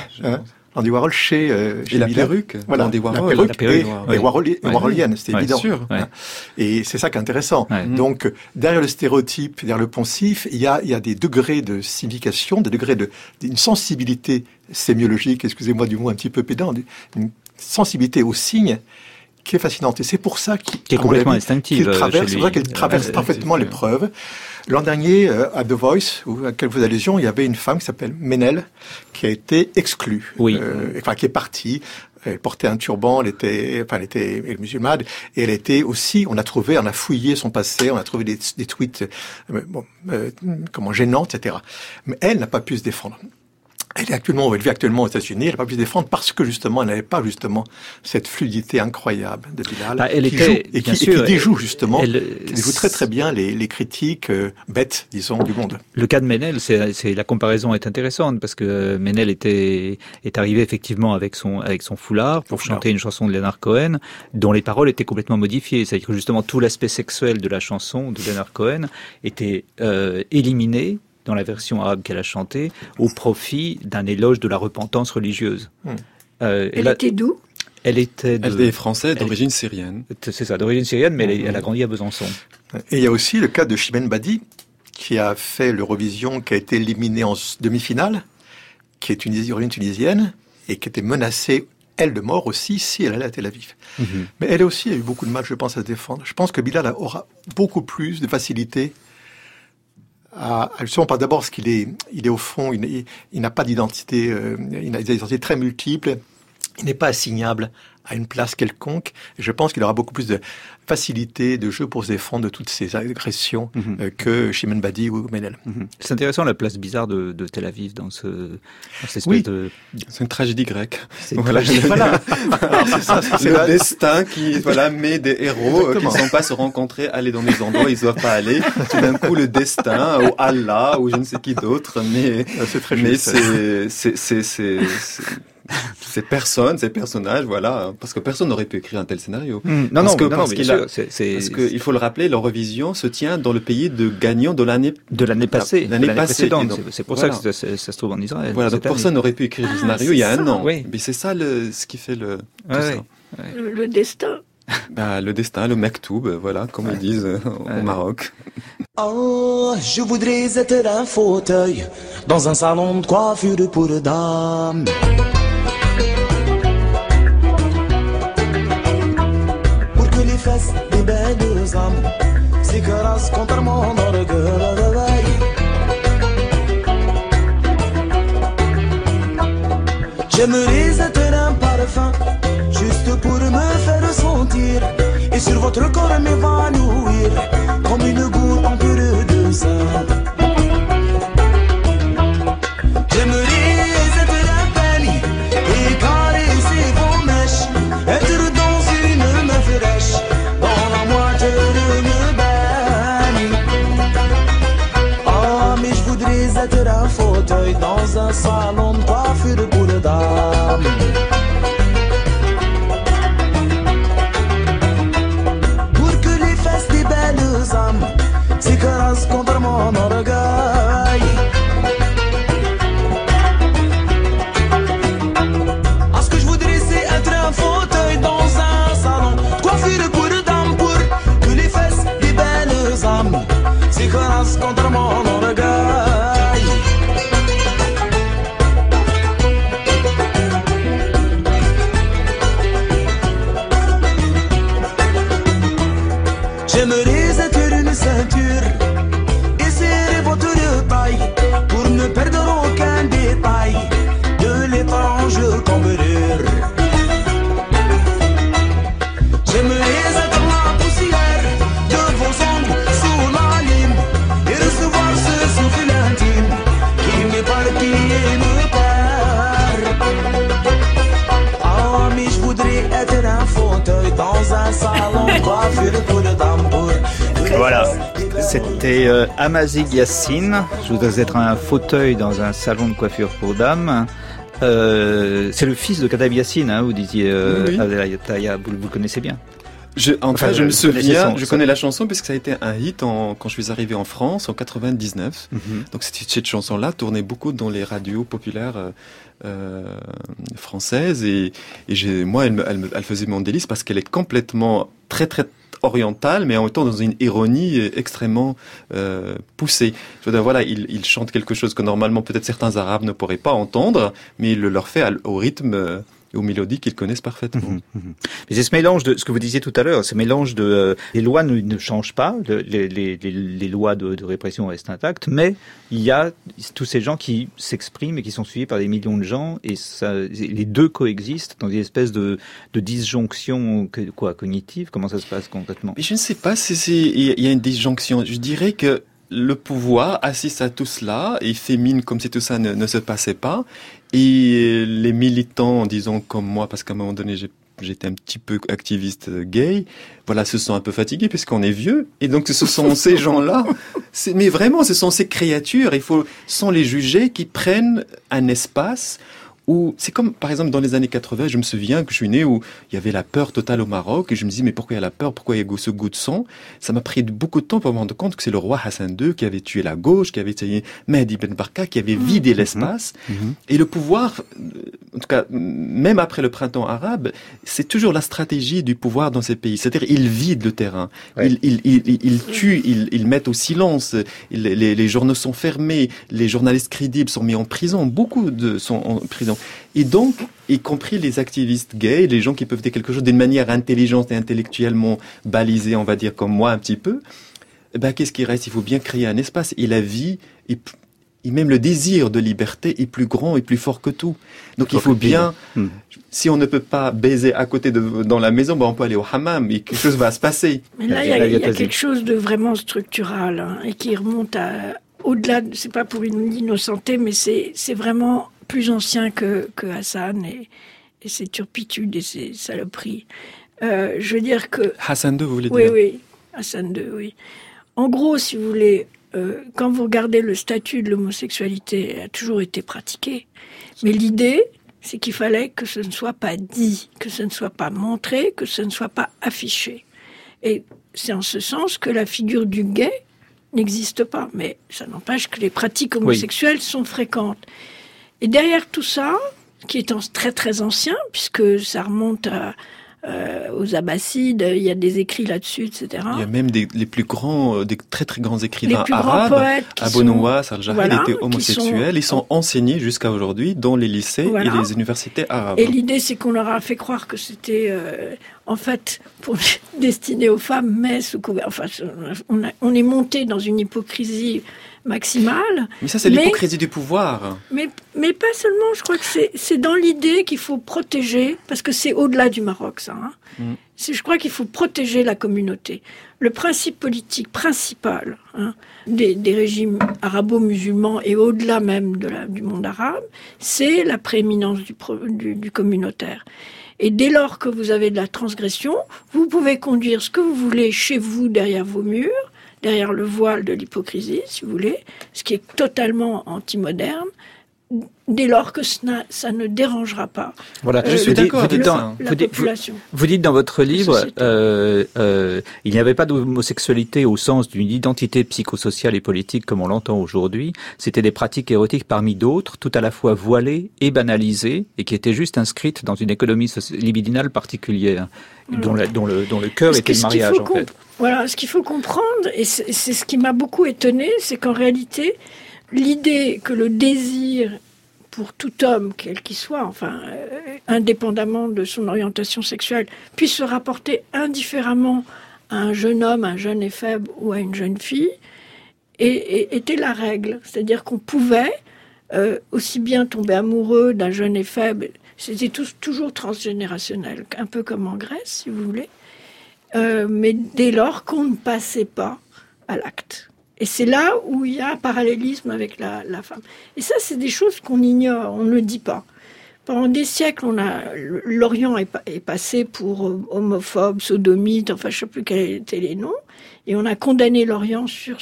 [SPEAKER 4] et la perruque,
[SPEAKER 5] voilà,
[SPEAKER 4] Andy Warhol,
[SPEAKER 5] la perruque et warholienne, c'était évident.
[SPEAKER 4] Sûr,
[SPEAKER 5] Et c'est ça qui est intéressant. Donc, derrière le stéréotype, derrière le poncif, il y a des degrés de signification, des degrés d'une sensibilité sémiologique, excusez-moi du mot un petit peu pédant, une sensibilité aux signes qui est fascinante. Et c'est pour ça
[SPEAKER 2] qui est complètement instinctive.
[SPEAKER 5] C'est pour ça qu'il traverse parfaitement l'épreuve. L'an dernier, à The Voice, à laquelle vous allusion, il y avait une femme qui s'appelle Ménel, qui a été exclue. Qui est partie. Elle portait un turban, elle était musulmane, et elle était aussi, on a fouillé son passé, on a trouvé des tweets, gênants, etc. Mais elle n'a pas pu se défendre. Elle vit actuellement aux États-Unis. Elle n'a pas pu se défendre parce que justement, elle n'avait pas justement cette fluidité incroyable de Bilal qui déjoue justement, qui déjoue très très bien les critiques bêtes, disons, du monde.
[SPEAKER 2] Le cas de Ménel, la comparaison est intéressante parce que Ménel est arrivé effectivement avec son foulard pour chanter une chanson de Leonard Cohen dont les paroles étaient complètement modifiées. C'est-à-dire que justement tout l'aspect sexuel de la chanson de Leonard Cohen était éliminé dans la version arabe qu'elle a chantée, au profit d'un éloge de la repentance religieuse.
[SPEAKER 3] Elle était d'où ?
[SPEAKER 2] Elle est
[SPEAKER 4] française d'origine syrienne.
[SPEAKER 2] C'est ça, d'origine syrienne, mais elle a grandi à Besançon.
[SPEAKER 5] Et il y a aussi le cas de Chimène Badi, qui a fait l'Eurovision, qui a été éliminée en demi-finale, qui est d'origine tunisienne, et qui était menacée, elle, de mort aussi, si elle allait à Tel Aviv. Mais elle aussi a eu beaucoup de mal, je pense, à se défendre. Je pense que Bilal aura beaucoup plus de facilité justement, pas d'abord parce qu'il est au fond, il n'a pas d'identité, il a des identités très multiples, il n'est pas assignable à une place quelconque. Et je pense qu'il aura beaucoup plus de facilité de jeu pour se défendre de toutes ces agressions que Chimène Badi ou Menel.
[SPEAKER 2] C'est intéressant la place bizarre de Tel Aviv dans cette espèce de...
[SPEAKER 4] C'est une tragédie grecque.
[SPEAKER 2] Voilà.
[SPEAKER 4] C'est le destin qui met des héros qui ne sont pas se rencontrer, aller dans des endroits où ils ne doivent pas aller. Tout d'un coup, le destin, ou Allah, ou je ne sais qui d'autre, mais
[SPEAKER 5] c'est très juste.
[SPEAKER 4] Ces personnages, voilà, parce que personne n'aurait pu écrire un tel scénario.
[SPEAKER 2] Parce
[SPEAKER 4] qu'il faut le rappeler, l'Eurovision se tient dans le pays de gagnant de l'année
[SPEAKER 2] passée, l'année précédente.
[SPEAKER 4] Donc,
[SPEAKER 2] c'est pour ça que ça se trouve en Israël.
[SPEAKER 4] Voilà, donc personne n'aurait pu écrire le scénario il y a un an.
[SPEAKER 2] Oui.
[SPEAKER 4] Mais c'est ça ce qui fait tout ça.
[SPEAKER 3] Le destin.
[SPEAKER 4] Le destin, le maktoub, voilà, comme ils disent au Maroc.
[SPEAKER 6] Oh, je voudrais être un fauteuil dans un salon de coiffure pour dames. Pour que les fesses des belles âmes s'écrasent contre mon orgueil. J'aimerais être un parfum juste pour me faire sentir et sur votre corps m'évanouir comme une goutte en pure de sang. J'aimerais être un panier et caresser vos mèches, être dans une main fraîche, dans la moitié de me baigne. Ah, mais je voudrais être un fauteuil dans un salon de coiffure pour dames. S'écrasent contre mon orgueil. Ah, ce que je voudrais c'est être un fauteuil dans un salon, coiffure pour dames, pour que les fesses des belles âmes s'écrasent contre mon orgueil. J'aimerais être une ceinture et serrer votre taille pour ne perdre aucun détail de l'étrange cambrure. J'aimerais être la poussière de vos ongles sous la lime et recevoir ce souffle intime qui m'éparpille et me perd. Ah, mais je voudrais être un fauteuil dans un salon de coiffure pour dames.
[SPEAKER 2] Voilà, c'était Amazigh Yassin. Je voudrais être un fauteuil dans un salon de coiffure pour dames. C'est le fils de Khadab Yassine, vous disiez.
[SPEAKER 4] Oui.
[SPEAKER 2] Vous le connaissez bien.
[SPEAKER 4] Je me souviens, je connais la chanson puisque ça a été un hit quand je suis arrivé en France en 99. Donc cette chanson-là tournait beaucoup dans les radios populaires françaises et moi elle faisait mon délice parce qu'elle est complètement très très orientale, mais en même temps dans une ironie extrêmement poussée. Je veux dire, voilà, il chante quelque chose que normalement peut-être certains Arabes ne pourraient pas entendre, mais il le leur fait au rythme et aux mélodies qu'ils connaissent parfaitement.
[SPEAKER 2] Mais c'est ce mélange de ce que vous disiez tout à l'heure, ce mélange de les lois ne changent pas, les lois de répression restent intactes, mais il y a tous ces gens qui s'expriment et qui sont suivis par des millions de gens, et les deux coexistent dans une espèce de disjonction cognitive. Comment ça se passe concrètement?
[SPEAKER 4] Mais je ne sais pas il y a une disjonction. Je dirais que le pouvoir assiste à tout cela et fait mine comme si tout ça ne se passait pas. Et les militants, disons comme moi, parce qu'à un moment donné j'étais un petit peu activiste gay, voilà, se sont un peu fatigués puisqu'on est vieux. Et donc ce sont ces gens-là, mais vraiment ce sont ces créatures, il faut, sans les juger, qui prennent un espace où c'est comme, par exemple, dans les années 80, je me souviens que je suis né où il y avait la peur totale au Maroc, et je me dis, mais pourquoi il y a la peur, pourquoi il y a ce goût de sang? Ça m'a pris beaucoup de temps pour me rendre compte que c'est le roi Hassan II qui avait tué la gauche, qui avait tué Mehdi Ben Barka, qui avait vidé l'espace, et le pouvoir, en tout cas, même après le printemps arabe, c'est toujours la stratégie du pouvoir dans ces pays, c'est-à-dire, ils vident le terrain, ils tuent, ils mettent au silence, les journaux sont fermés, les journalistes crédibles sont mis en prison, beaucoup sont en prison. Et donc, y compris les activistes gays, les gens qui peuvent dire quelque chose d'une manière intelligente et intellectuellement balisée, on va dire comme moi un petit peu, qu'est-ce qui reste? Il faut bien créer un espace. Et la vie, et même le désir de liberté est plus grand et plus fort que tout. Donc il faut bien, si on ne peut pas baiser à côté dans la maison, on peut aller au hammam et quelque chose va se passer.
[SPEAKER 3] Mais là, il y a quelque chose de vraiment structural, hein, et qui remonte au-delà, c'est pas pour une innocenter, mais c'est vraiment plus ancien que Hassan et ses turpitudes et ses saloperies. Je veux dire que...
[SPEAKER 4] Hassan II, vous voulez dire?
[SPEAKER 3] Oui, Hassan II, oui. En gros, si vous voulez, quand vous regardez le statut de l'homosexualité, elle a toujours été pratiquée. Mais l'idée, c'est qu'il fallait que ce ne soit pas dit, que ce ne soit pas montré, que ce ne soit pas affiché. Et c'est en ce sens que la figure du gay n'existe pas. Mais ça n'empêche que les pratiques homosexuelles sont fréquentes. Et derrière tout ça, qui est très très ancien, puisque ça remonte aux Abbassides, il y a des écrits là-dessus, etc.
[SPEAKER 4] Il y a même des très très grands écrivains arabes. Abu Nuwas al-Jahid était homosexuel. Ils sont enseignés jusqu'à aujourd'hui dans les lycées et les universités arabes.
[SPEAKER 3] Et l'idée, c'est qu'on leur a fait croire que c'était en fait destiné aux femmes, mais sous couvert. Enfin, on est monté dans une hypocrisie maximale.
[SPEAKER 4] Mais ça, c'est l'hypocrisie du pouvoir.
[SPEAKER 3] Mais pas seulement, je crois que c'est dans l'idée qu'il faut protéger, parce que c'est au-delà du Maroc, ça. Hein. Je crois qu'il faut protéger la communauté. Le principe politique principal des régimes arabo-musulmans et au-delà même du monde arabe, c'est la prééminence du communautaire. Et dès lors que vous avez de la transgression, vous pouvez conduire ce que vous voulez chez vous, derrière vos murs, derrière le voile de l'hypocrisie, si vous voulez, ce qui est totalement anti-moderne, dès lors que ça ne dérangera pas.
[SPEAKER 2] Voilà,
[SPEAKER 4] je suis d'accord avec
[SPEAKER 3] la population.
[SPEAKER 2] Vous dites dans votre livre, il n'y avait pas d'homosexualité au sens d'une identité psychosociale et politique comme on l'entend aujourd'hui. C'était des pratiques érotiques parmi d'autres, tout à la fois voilées et banalisées, et qui étaient juste inscrites dans une économie libidinale particulière, dont le cœur était le mariage, en fait.
[SPEAKER 3] Voilà, ce qu'il faut comprendre, et c'est ce qui m'a beaucoup étonné, c'est qu'en réalité, l'idée que le désir pour tout homme, quel qu'il soit, enfin, indépendamment de son orientation sexuelle, puisse se rapporter indifféremment à un jeune homme, un jeune éphèbe ou à une jeune fille, était la règle. C'est-à-dire qu'on pouvait aussi bien tomber amoureux d'un jeune éphèbe, c'était toujours transgénérationnel, un peu comme en Grèce, si vous voulez, mais dès lors qu'on ne passait pas à l'acte. Et c'est là où il y a un parallélisme avec la femme. Et ça, c'est des choses qu'on ignore, on ne le dit pas. Pendant des siècles, l'Orient est passé pour homophobe, sodomite, enfin, je ne sais plus quels étaient les noms, et on a condamné l'Orient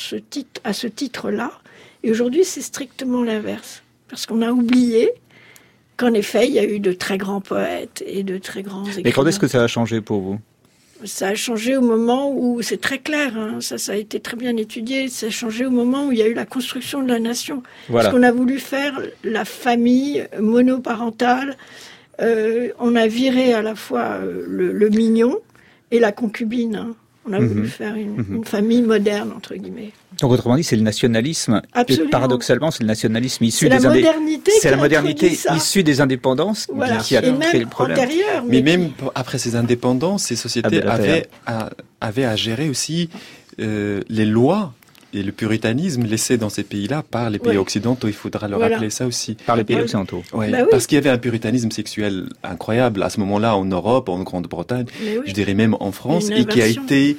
[SPEAKER 3] à ce titre-là. Et aujourd'hui, c'est strictement l'inverse. Parce qu'on a oublié qu'en effet, il y a eu de très grands poètes et de très grands écrivains.
[SPEAKER 2] Mais quand est-ce que ça a changé pour vous ?
[SPEAKER 3] Ça a changé au moment où, c'est très clair, hein, ça a été très bien étudié, ça a changé au moment où il y a eu la construction de la nation.
[SPEAKER 2] Voilà.
[SPEAKER 3] Parce qu'on a voulu faire la famille monoparentale, on a viré à la fois le mignon et la concubine. Hein. On a voulu faire une famille moderne, entre guillemets.
[SPEAKER 2] Donc, autrement dit, c'est le nationalisme.
[SPEAKER 3] Absolument.
[SPEAKER 2] Paradoxalement, c'est le nationalisme issu
[SPEAKER 3] des indépendances.
[SPEAKER 2] C'est la modernité issue des indépendances qui a créé le problème.
[SPEAKER 4] Mais même après ces indépendances, ces sociétés avaient à gérer aussi les lois et le puritanisme laissé dans ces pays-là par les pays occidentaux. Il faudra leur rappeler ça aussi.
[SPEAKER 2] Par les pays occidentaux.
[SPEAKER 4] Ouais, parce qu'il y avait un puritanisme sexuel incroyable à ce moment-là en Europe, en Grande-Bretagne, je dirais même en France, et qui a été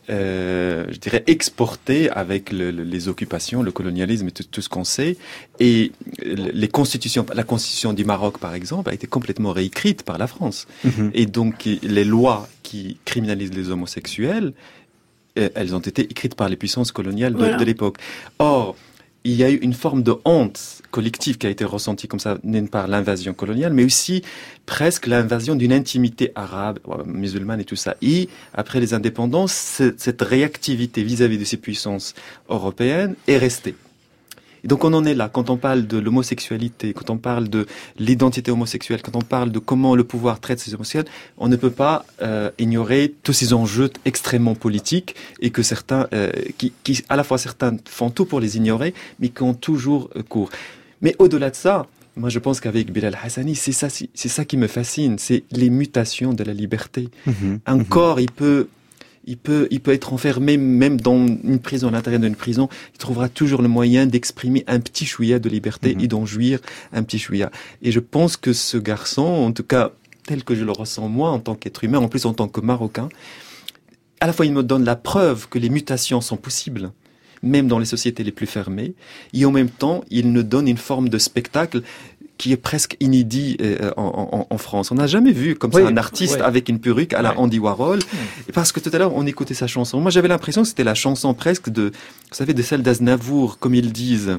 [SPEAKER 4] je dirais exporté avec les occupations, le colonialisme et tout ce qu'on sait. Et la constitution du Maroc, par exemple, a été complètement réécrite par la France. Et donc, les lois qui criminalisent les homosexuels, elles ont été écrites par les puissances coloniales de l'époque. Or, il y a eu une forme de honte collective qui a été ressentie comme ça, d'une part l'invasion coloniale, mais aussi presque l'invasion d'une intimité arabe, musulmane et tout ça. Et après les indépendances, cette réactivité vis-à-vis de ces puissances européennes est restée. Et donc on en est là, quand on parle de l'homosexualité, quand on parle de l'identité homosexuelle, quand on parle de comment le pouvoir traite ces homosexuels, on ne peut pas ignorer tous ces enjeux extrêmement politiques et que certains, qui à la fois certains font tout pour les ignorer, mais qui ont toujours cours. Mais au-delà de ça, moi je pense qu'avec Bilal Hassani, c'est ça qui me fascine, c'est les mutations de la liberté. Un corps, il peut être enfermé même dans une prison, à l'intérieur d'une prison. Il trouvera toujours le moyen d'exprimer un petit chouïa de liberté et d'en jouir un petit chouïa. Et je pense que ce garçon, en tout cas tel que je le ressens moi en tant qu'être humain, en plus en tant que Marocain, à la fois il me donne la preuve que les mutations sont possibles, même dans les sociétés les plus fermées, et en même temps il nous donne une forme de spectacle qui est presque inédit en France. On n'a jamais vu comme ça un artiste avec une perruque à la Andy Warhol. Et parce que tout à l'heure, on écoutait sa chanson. Moi, j'avais l'impression que c'était la chanson presque de celle d'Aznavour, comme ils disent.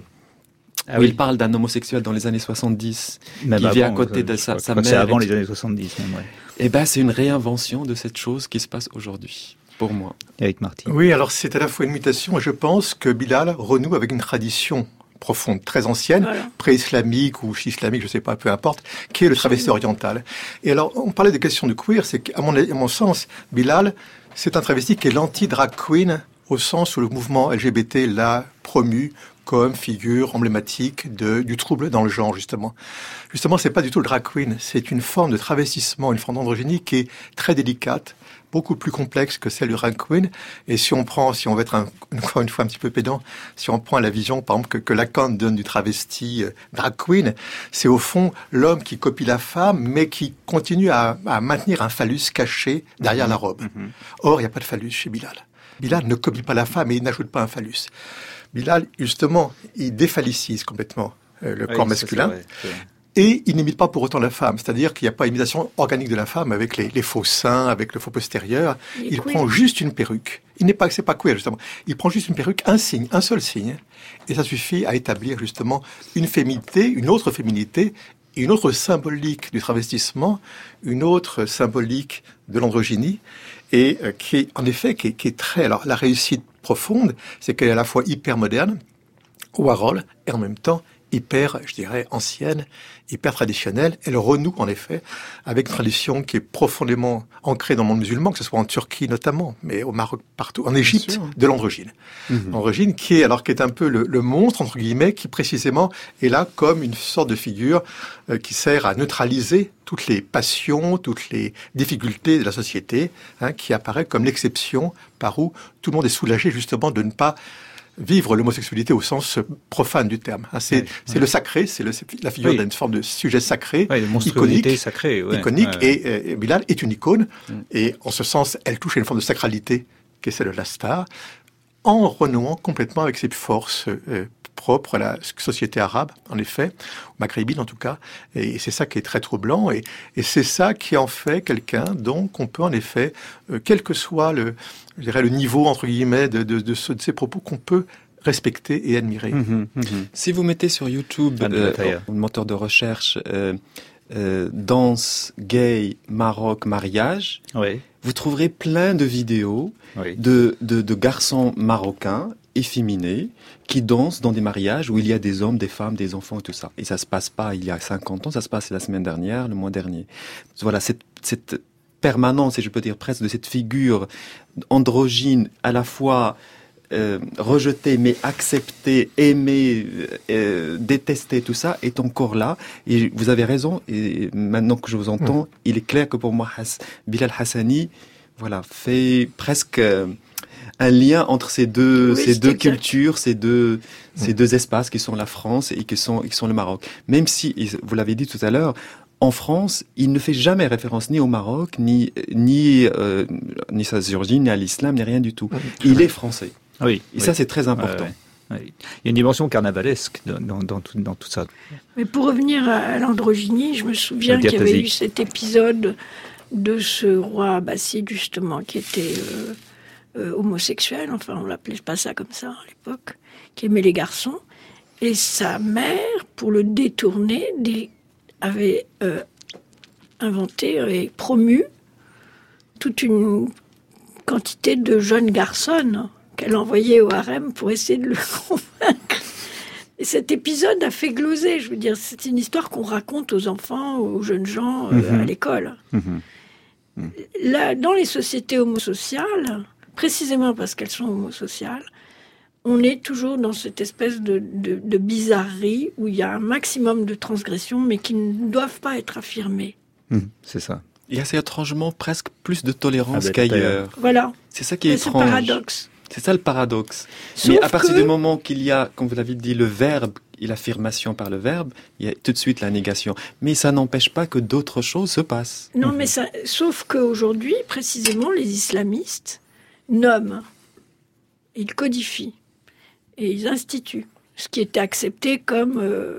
[SPEAKER 4] Où il parle d'un homosexuel dans les années 70, même qui vit à côté de sa mère.
[SPEAKER 2] C'est avant les années 70, même,
[SPEAKER 4] Et ben, c'est une réinvention de cette chose qui se passe aujourd'hui, pour moi.
[SPEAKER 2] Eric Marty.
[SPEAKER 5] Oui, alors c'est à la fois une mutation, et je pense que Bilal renoue avec une tradition profonde, très ancienne, pré-islamique ou islamique, je ne sais pas, peu importe, qui est le travesti oriental. Et alors, on parlait des questions de queer, c'est qu'à mon sens, Bilal, c'est un travesti qui est l'anti-drag queen, au sens où le mouvement LGBT l'a promu comme figure emblématique du trouble dans le genre, justement. Justement, c'est pas du tout le drag queen, c'est une forme de travestissement, une forme d'androgynie qui est très délicate, beaucoup plus complexe que celle du drag queen. Et si on veut être encore une fois un petit peu pédant, si on prend la vision, par exemple, que Lacan donne du travesti drag queen, c'est au fond l'homme qui copie la femme, mais qui continue à maintenir un phallus caché derrière la robe. Or, il n'y a pas de phallus chez Bilal. Bilal ne copie pas la femme et il n'ajoute pas un phallus. Bilal, justement, il déphallicise complètement le corps masculin. C'est vrai. Et il n'imite pas pour autant la femme, c'est-à-dire qu'il n'y a pas imitation organique de la femme avec les faux seins, avec le faux postérieur. Il prend juste une perruque. C'est pas queer, justement. Il prend juste une perruque, un signe, un seul signe. Et ça suffit à établir, justement, une féminité, une autre féminité, une autre symbolique du travestissement, une autre symbolique de l'androgynie, et qui est très... Alors, la réussite profonde, c'est qu'elle est à la fois hyper moderne, Warhol, et en même temps hyper, je dirais, ancienne, hyper traditionnelle. Elle renoue, en effet, avec une tradition qui est profondément ancrée dans le monde musulman, que ce soit en Turquie notamment, mais au Maroc, partout, en Égypte, de l'androgyne. L'androgyne qui est un peu le monstre, entre guillemets, qui précisément est là comme une sorte de figure qui sert à neutraliser toutes les passions, toutes les difficultés de la société, qui apparaît comme l'exception par où tout le monde est soulagé, justement, de ne pas vivre l'homosexualité au sens profane du terme. C'est le sacré, c'est la figure d'une forme de sujet sacré,
[SPEAKER 2] iconique, sacrée,
[SPEAKER 5] iconique, et Bilal est une icône, et en ce sens, elle touche à une forme de sacralité qui est celle de la star, en renouant complètement avec ses forces propres à la société arabe, en effet, maghrébine en tout cas, et c'est ça qui est très troublant, et c'est ça qui en fait quelqu'un dont on peut en effet, quel que soit le niveau entre guillemets de ses propos, qu'on peut respecter et admirer.
[SPEAKER 4] Si vous mettez sur YouTube le moteur de recherche danse gay Maroc mariage, vous trouverez plein de vidéos de garçons marocains efféminés qui dansent dans des mariages où il y a des hommes, des femmes, des enfants et tout ça. Et ça se passe pas il y a 50 ans, ça se passe la semaine dernière, le mois dernier. Voilà, cette permanence, et je peux dire presque, de cette figure androgyne, à la fois rejetée mais acceptée, aimée, détestée, tout ça, est encore là. Et vous avez raison, et maintenant que je vous entends, il est clair que pour moi, Bilal Hassani, fait presque un lien entre ces deux cultures, ces deux espaces qui sont la France et qui sont le Maroc. Même si, vous l'avez dit tout à l'heure, en France, il ne fait jamais référence ni au Maroc, ni sa origine, ni à l'islam, ni rien du tout. Il est français. Et ça, c'est très important.
[SPEAKER 2] Il y a une dimension carnavalesque dans tout ça.
[SPEAKER 3] Mais pour revenir à l'androgynie, je me souviens qu'il y avait eu cet épisode de ce roi abbasside, justement, qui était homosexuel, enfin on l'appelait pas ça comme ça à l'époque, qui aimait les garçons. Et sa mère, pour le détourner, avait inventé et promu toute une quantité de jeunes garçons qu'elle envoyait au harem pour essayer de le convaincre. Et cet épisode a fait gloser. Je veux dire, c'est une histoire qu'on raconte aux enfants, aux jeunes gens à l'école. Là, dans les sociétés homosociales, précisément parce qu'elles sont homosociales, on est toujours dans cette espèce de bizarrerie où il y a un maximum de transgressions, mais qui ne doivent pas être affirmées.
[SPEAKER 2] C'est ça.
[SPEAKER 4] Il y a étrangement presque plus de tolérance qu'ailleurs.
[SPEAKER 3] Voilà.
[SPEAKER 4] C'est ça qui est étrange.
[SPEAKER 3] C'est le paradoxe.
[SPEAKER 4] C'est ça le paradoxe.
[SPEAKER 3] Sauf
[SPEAKER 4] Mais à partir du moment qu'il y a, comme vous l'avez dit, le verbe et l'affirmation par le verbe, il y a tout de suite la négation. Mais ça n'empêche pas que d'autres choses se passent.
[SPEAKER 3] Non, mais ça, sauf qu'aujourd'hui, précisément, les islamistes nomment, ils codifient et ils instituent ce qui était accepté comme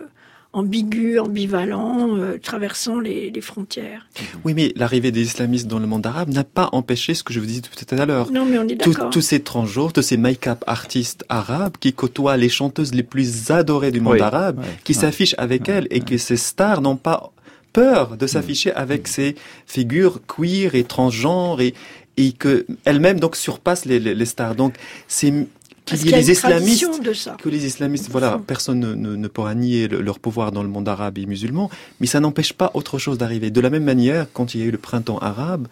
[SPEAKER 3] ambigu, ambivalent, traversant les frontières.
[SPEAKER 4] Oui, mais l'arrivée des islamistes dans le monde arabe n'a pas empêché ce que je vous disais tout à l'heure.
[SPEAKER 3] Non, mais on est d'accord.
[SPEAKER 4] Tous ces transgenres, tous ces make-up artistes arabes qui côtoient les chanteuses les plus adorées du monde arabe, qui s'affichent avec elles et que ces stars n'ont pas peur de s'afficher avec ces figures queer et transgenres et que elles-mêmes donc surpassent les stars. Donc c'est
[SPEAKER 3] qu'il y ait les islamistes, de ça.
[SPEAKER 4] Que les islamistes, voilà, personne ne pourra nier leur pouvoir dans le monde arabe et musulman, mais ça n'empêche pas autre chose d'arriver. De la même manière, quand il y a eu le printemps arabe,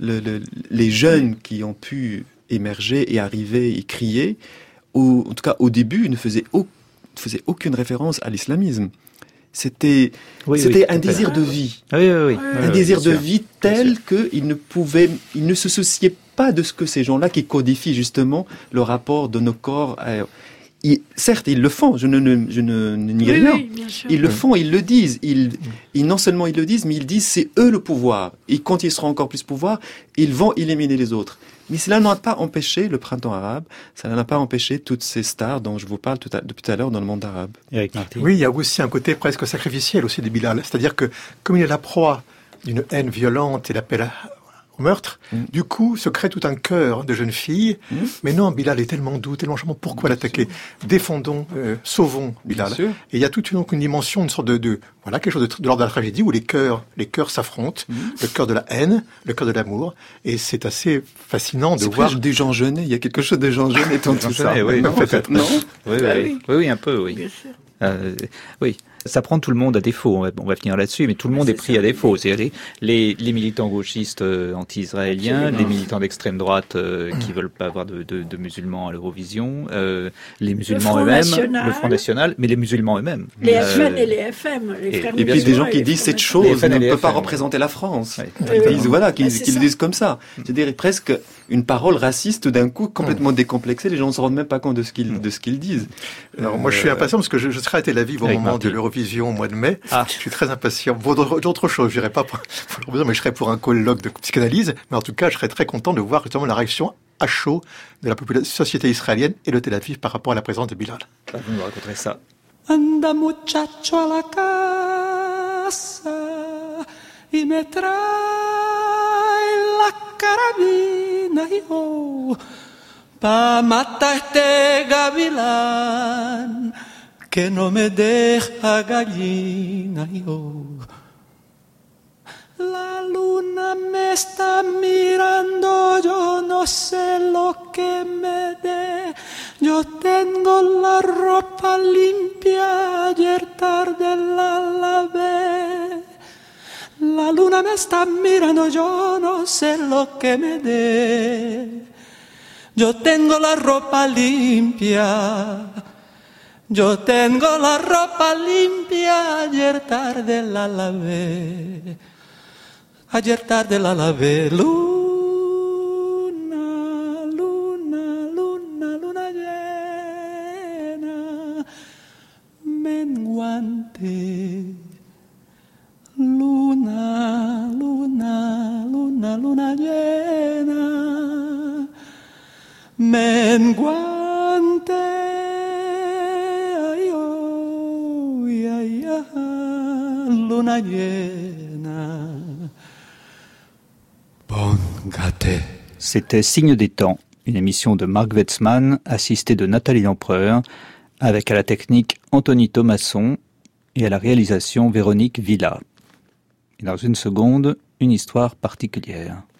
[SPEAKER 4] les jeunes qui ont pu émerger et arriver et crier, en tout cas au début, ne faisaient aucune référence à l'islamisme. C'était un désir de vie. Un désir de vie tel qu'ils ne se souciaient pas de ce que ces gens-là qui codifient justement le rapport de nos corps. Certes, ils le font, je ne nie rien.
[SPEAKER 3] Oui, bien sûr.
[SPEAKER 4] Ils le font, ils le disent. Non seulement ils le disent, mais ils disent c'est eux le pouvoir. Et quand ils seront encore plus pouvoir, ils vont éliminer les autres. Mais cela n'a pas empêché le printemps arabe, ça n'a pas empêché toutes ces stars dont je vous parle depuis tout à l'heure dans le monde arabe.
[SPEAKER 5] Oui, il y a aussi un côté presque sacrificiel aussi des Bilal. C'est-à-dire que comme il est la proie d'une haine violente et l'appel au meurtre, du coup se crée tout un chœur de jeunes filles. Mais non, Bilal est tellement doux, tellement charmant, pourquoi l'attaquer? Défendons, sauvons Bilal. Et il y a toute une dimension, une sorte de quelque chose de l'ordre de la tragédie où les cœurs s'affrontent, le cœur de la haine, le cœur de l'amour, et c'est assez fascinant de voir.
[SPEAKER 4] C'est du Jean Genet, il y a quelque chose de Jean Genet dans tout ça.
[SPEAKER 2] Oui,
[SPEAKER 4] peut-être, non?
[SPEAKER 2] Oui, un peu, oui.
[SPEAKER 3] Bien sûr.
[SPEAKER 2] Oui, ça prend tout le monde à défaut, on va finir là-dessus, mais tout le monde est pris à défaut. C'est-à-dire les militants gauchistes anti-israéliens, les militants d'extrême droite qui veulent pas avoir de musulmans à l'Eurovision, les musulmans eux-mêmes, le Front National, mais les musulmans eux-mêmes.
[SPEAKER 3] Les FN et les FM, les frères
[SPEAKER 4] et puis des gens qui disent cette chose ne peut pas représenter la France. Qu'ils disent comme ça. C'est-à-dire presque une parole raciste d'un coup, complètement décomplexée, les gens ne se rendent même pas compte de ce qu'ils disent.
[SPEAKER 5] Alors moi je suis impatient parce que je serai à Tel Aviv au moment de l'Eurovision au mois de mai. Je suis très impatient. D'autres choses, je n'irai pas pour l'Eurovision, mais je serai pour un colloque de psychanalyse. Mais en tout cas, je serai très content de voir justement la réaction à chaud de la société israélienne et de Tel Aviv par rapport à la présence de Bilal.
[SPEAKER 2] Vous nous raconterez ça.
[SPEAKER 7] Anda muchacho a la casa y me trae la carabina yo pa matar este gavilán que no me deja gallina yo. La luna me está mirando, yo no sé lo que me dé. Yo tengo la ropa limpia, ayer tarde la lavé. La luna me está mirando, yo no sé lo que me dé. Yo tengo la ropa limpia. Yo tengo la ropa limpia, ayer tarde la lavé. Ayer tarde la lavé. Luna, luna, luna, luna llena, menguante. Luna, luna, luna, luna llena, menguante. Ay, oh, ay, ay, luna llena.
[SPEAKER 2] C'était Signe des temps, une émission de Marc Wetzmann, assistée de Nathalie Lempereur, avec à la technique Anthony Thomasson et à la réalisation Véronique Villa. Et dans une seconde, une histoire particulière.